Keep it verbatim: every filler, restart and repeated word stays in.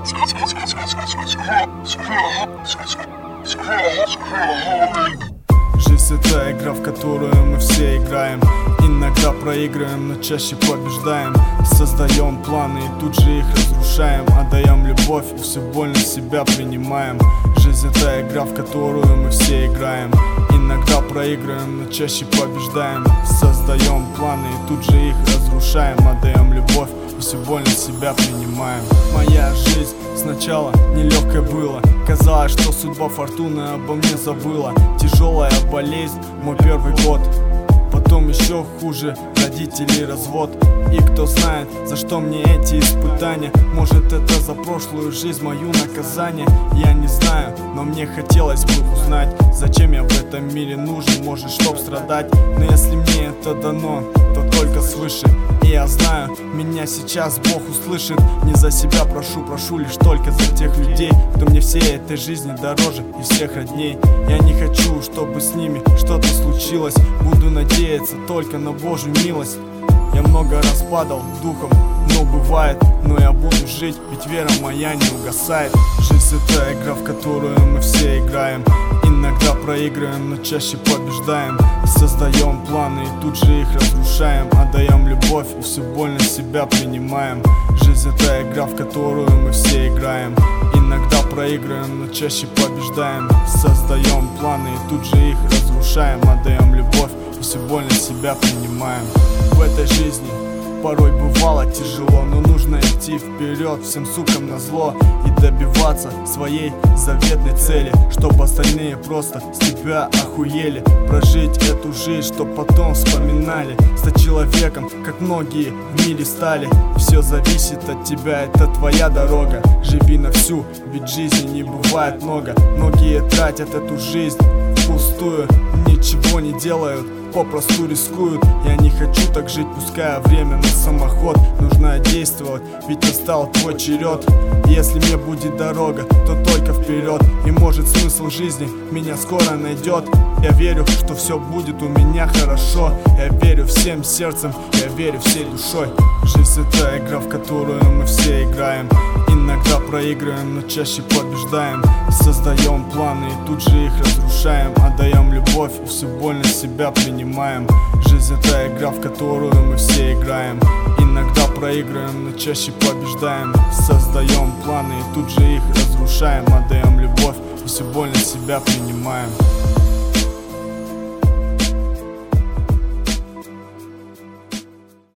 Жизнь — это игра, в которую мы все играем. Иногда проигрываем, но чаще побеждаем. Создаем планы и тут же их разрушаем. Отдаем любовь и все больно себя принимаем. Жизнь — это игра, в которую мы все играем. Иногда проигрываем, но чаще побеждаем. Создаем планы и тут же их разрушаем. Отдаем любовь и все больно себя принимаем. Моя жизнь сначала нелегкой была. Казалось, что судьба, фортуна обо мне забыла. Тяжелая болезнь, мой первый год. Потом еще хуже, родители, развод. И кто знает, за что мне эти испытания. Может, это за прошлую жизнь, мою наказание. Я не знаю, но мне хотелось бы узнать, зачем я в этом мире нужен, может, чтоб страдать. Но если мне это дано, то только свыше. И я знаю, меня сейчас Бог услышит. Не за себя прошу, прошу лишь только за тех людей, кто мне всей этой жизни дороже и всех родней. Я не хочу, чтобы с ними что-то случилось. Буду надеяться только на Божью милость. Я много раз падал духом, но бывает, но я буду жить, ведь вера моя не угасает. Жизнь — это игра, в которую мы все играем. Иногда проигрываем, но чаще побеждаем. Создаем планы и тут же их разрушаем. Отдаем любовь и все больно себя принимаем. Жизнь — это игра, в которую мы все играем. Иногда проигрываем, но чаще побеждаем. Создаем планы и тут же их разрушаем. Отдаем любовь и все больно себя принимаем. В этой жизни порой бывало тяжело, но нужно идти вперед, всем сукам назло, и добиваться своей заветной цели, чтобы остальные просто с тебя охуели. Прожить эту жизнь, чтоб потом вспоминали. Стать человеком, как многие в мире стали. Все зависит от тебя, это твоя дорога. Живи на всю, ведь жизни не бывает много. Многие тратят эту жизнь впустую, ничего не делают, попросту рискуют. Я не хочу так жить, пуская время на самоход. Нужно действовать, ведь настал твой черед. Если мне будет дорога, то только вперед. И может смысл жизни меня скоро найдет. Я верю, что все будет у меня хорошо. Я верю всем сердцем, я верю всей душой. Жизнь — это игра, в которую мы все играем. Иногда проигрываем, но чаще побеждаем. Создаем планы и тут же их разрушаем. Отдаем любовь и все больно себя принимаем. Жизнь — это игра, в которую мы все играем. Иногда проигрываем, но чаще побеждаем. Создаем планы и тут же их разрушаем. Отдаем любовь и все больно себя принимаем.